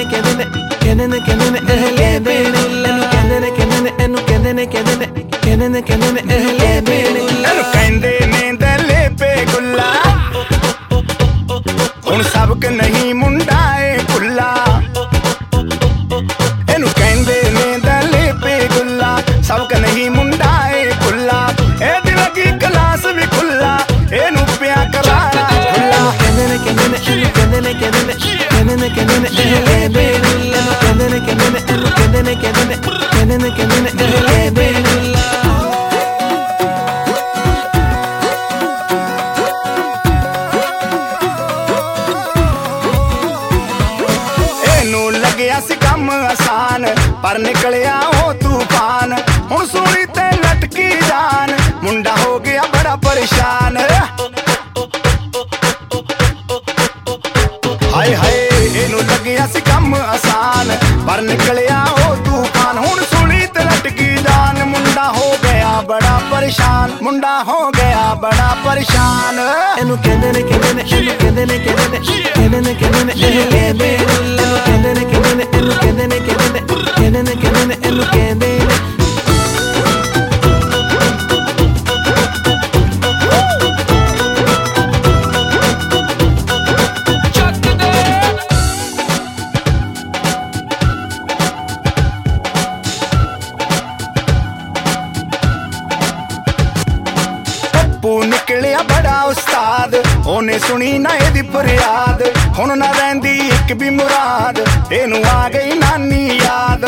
ਕਹਿੰਦੇ ਨੇ ਇਹ ਲੈ ਦੇਣ ਇਹਨੂੰ ਕਹਿੰਦੇ ਨੇ ਇਹਨੂੰ ਕਹਿੰਦੇ ਨੇ ਇਹ ਲੈ ਦੇਣ ਇਹਨੂੰ ਕਹਿੰਦੇ ਨੇ ਦਲੇ ਪੇ ਗੁੱਲਾ ਹੁਣ ਸਬਕ ਨਹੀਂ ਮੁੰਡਾ ਏ ਕੁੱਲਾ ਇਹਨੂੰ ਕਹਿੰਦੇ ਨੇ ਦਲੇ ਪੇ ਗੁੱਲਾ ਸਬਕ ਨਹੀਂ ਮੁੰਡਾ ਏ ਕੁੱਲਾ ਇਹਦੀ ਲੱਗੀ ਕਲਾਸ ਵੀ ਖੁੱਲਾ ਇਹਨੂੰ ਪਿਆ ਕਰਾਰਾ ਖੁੱਲਾ ਕਹਿੰਦੇ ਨੇ ਇਹਨੂੰ ਕਹਿੰਦੇ ਨੇ ਇਹ ਲੈ ਦੇਣ ਇਹਨੂੰ ਕਹਿੰਦੇ ਨੇ ਇਹਨੂੰ ਕਹਿੰਦੇ ਨੇ ਇਹ ਲੈ ਦੇਣ ਇਹਨੂੰ ਲੱਗਿਆ ਸੀ ਕੰਮ ਆਸਾਨ ਪਰ ਨਿਕਲਿਆ ਉਹ ਤੂਫਾਨ ਹੁਣ ਸੂਲੀ ਤੇ ਲਟਕੀ ਜਾਨ ਮੁੰਡਾ ਹੋ ਗਿਆ ਬੜਾ ਪਰੇਸ਼ਾਨ ਹਾਏ ਹਾਏ ਇਹਨੂੰ ਲੱਗਿਆ ਸੀ ਕੰਮ ਆਸਾਨ ਪਰ ਨਿਕਲਿਆ ਉਹ ਤੂਫਾਨ ਹੁਣ ਸੂਲੀ ਤੇ ਲਟਕੀ ਜਾਨ ਮੁੰਡਾ ਹੋ ਗਿਆ ਬੜਾ ਪਰੇਸ਼ਾਨ ਮੁੰਡਾ ਹੋ ਗਿਆ ਬੜਾ ਪਰੇਸ਼ਾਨ ਇਹਨੂੰ ਕਹਿੰਦੇ ਨੇ ਇਹਨੂੰ ਕਹਿੰਦੇ ਨੇ ਇਹ ਲੈ ਦੇਣ ਇਹਨੂੰ ਕਹਿੰਦੇ ਨੇ ਇਹਨੂੰ ਕਹਿੰਦੇ ਨੇ ਇਹਨੂੰ ਕਹਿੰਦੇ ਨੇ ਪੱਪੂ ਨਿਕਲਿਆ ਬੜਾ ਉਸਤਾਦ ਉਹਨੇ ਸੁਣੀ ਨਾ ਇਹਦੀ ਫਰਿਆਦ ਹੁਣ ਨਾ ਰਹਿੰਦੀ ਇੱਕ ਵੀ ਮੁਰਾਦ ਇਹਨੂੰ ਆ ਗਈ ਨਾਨੀ ਯਾਦ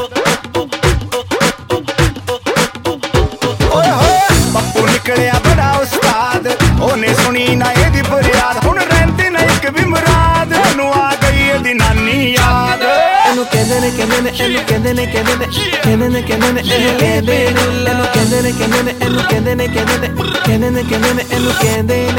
ਓਏ ਹੋਏ ਪੱਪੂ ਨਿਕਲਿਆ ਬੜਾ ਉਸਤਾਦ ਉਹਨੇ ਸੁਣੀ ਨਾ ਇਹਦੀ ਫਰਿਆਦ ਹੁਣ ਰਹਿੰਦੀ ਨਾ ਇੱਕ ਵੀ ਮੁਰਾਦ ਇਹਨੂੰ ਆ ਗਈ ਇਹਦੀ ਨਾਨੀ ਯਾਦ ਇਹਨੂੰ ਕਹਿੰਦੇ ਨੇ ਇਹਨੂੰ ਕਹਿੰਦੇ ਨੇ ਇਹ ਲੈ ਦੇਣ ਇਹਨੂੰ ਕਹਿੰਦੇ ਨੇ ਇਹਨੂੰ ਕਹਿੰਦੇ ਨੇ ਇਹਨੂੰ ਕਹਿੰਦੇ ਨੇ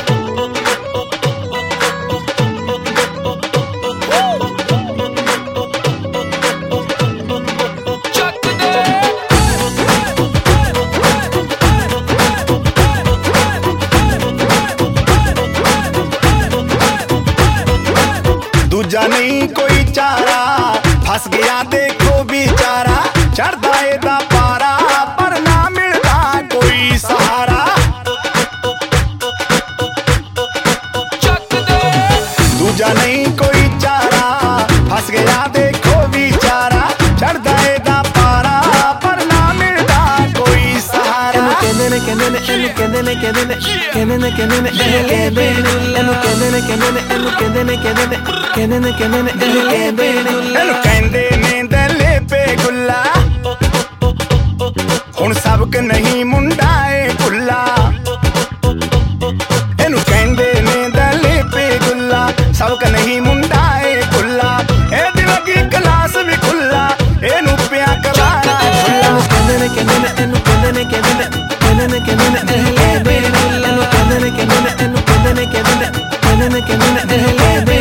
ਦੂਜਾ ਨਹੀਂ ਕੋਈ ਚਾਰਾ ਫਸ ਗਿਆ ਦੇਖੋ ਵਿਚਾਰਾ ਚੜਦਾ ਇਹਦਾ ਪਾਰਾ ਪਰ ਨਾ ਮਿਲਦਾ ਕੋਈ ਸਹਾਰਾ ਦੂਜਾ ਨਹੀਂ ਕੋਈ ਚਾਰਾ ਫਸ ਗਿਆ ਦੇਖੋ ਵਿਚਾਰਾ ਚੜਦਾ ਇਹਦਾ ਪਾਰਾ ਪਰ ਨਾ ਮਿਲਦਾ ਕੋਈ ਸਹਾਰਾ ਇਹਨੂੰ ਕਹਿੰਦੇ ਨੇ ਇਹਨੂੰ ਕਹਿੰਦੇ ਨੇ ਇਹ ਲੈ ਦੇਣ ਇਹਨੂੰ ਕਹਿੰਦੇ ਨੇ ਇਹਨੂੰ ਕਹਿੰਦੇ ਨੇ ਇਹ ਲੈ ਦੇਣ ਇਹਨੂੰ ਕਹਿੰਦੇ ਨੇ ਦਲੇ ਪੇ ਗੁੱਲਾ ਹੁਣ ਸਬਕ ਨਹੀਂ ਮੁੰਡਾ ਏ ਕੁੱਲਾ ਇਹਨੂੰ ਕਹਿੰਦੇ ਨੇ ਦਲੇ ਪੇ ਗੁੱਲਾ ਸਬਕ ਨਹੀਂ ਮੁੰਡਾ ਏ ਕੁੱਲਾ ਇਹਦੀ ਲੱਗੀ ਕਲਾਸ ਵੀ ਖੁੱਲਾ ਇਹਨੂੰ ਪਿਆ ਕਰਾਰਾ ਖੁੱਲਾ ਕਹਿੰਦੇ ਨੇ ਇਹਨੂੰ ਕਹਿੰਦੇ ਨੇ ਇਹ ਲੈ ਦੇਣ ਇਹਨੂੰ ਕਹਿੰਦੇ ਨੇ ਇਹਨੂੰ ਕਹਿੰਦੇ ਨੇ ਇਹ ਲੈ ਦੇਣ